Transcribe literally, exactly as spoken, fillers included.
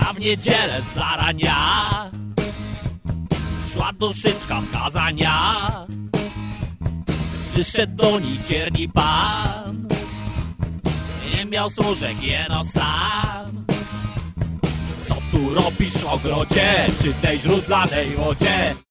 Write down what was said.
Ta w niedzielę z zarania szła duszyczka z kazania. Przyszedł do niej cierni pan, nie miał służek, jeno sam. Co tu robisz w ogrodzie, przy tej źródlanej wodzie?